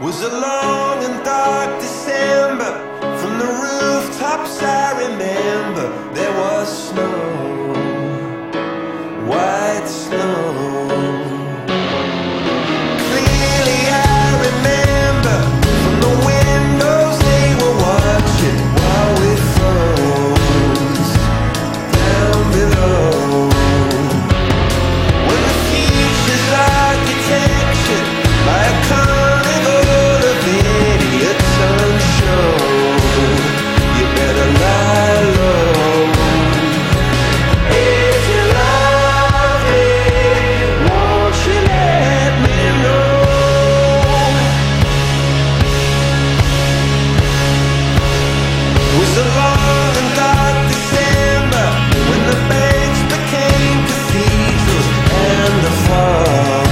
Was a long and dark December. From the rooftops I remember there was snow, white snow. Clearly I remember from the windows they were watching while we froze down below. When the future's architecture by a carnival of idiots unshown, you better lie low. If you love me, won't you let me know? It was a long and dark December when the banks became cathedrals and the fog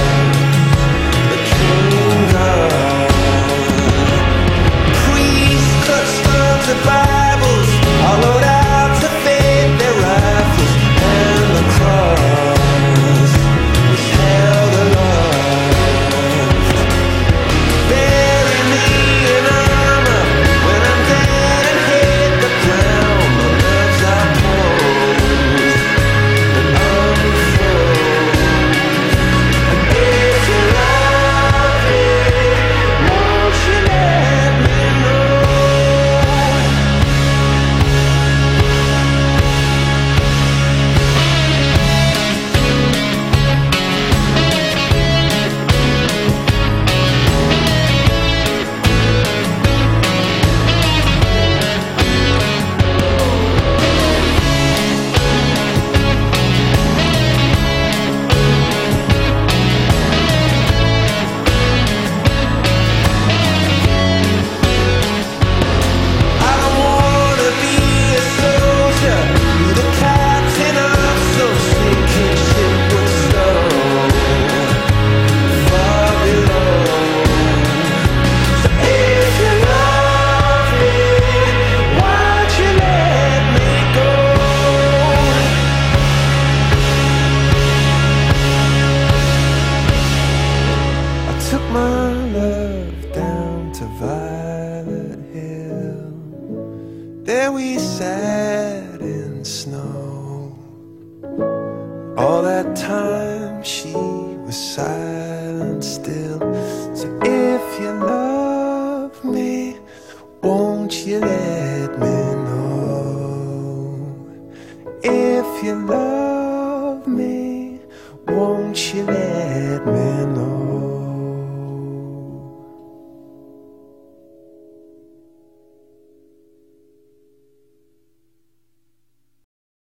became gone. Priests clutched onto Bibles, hollowed out to fade their rifles, and the cross was held aloft. Bury me in armor when I'm dead and hit the ground. My nerves are posed and unfroze. And if you love me, won't you let me know? I don't wanna be a soldier, be the captain of some sinking ship with snow far below. So if you love me, why'd you let me go? I took my love down to Violet Hill. There we sat in snow. All that time she was silent still. So if you love me, won't you let me know? If you love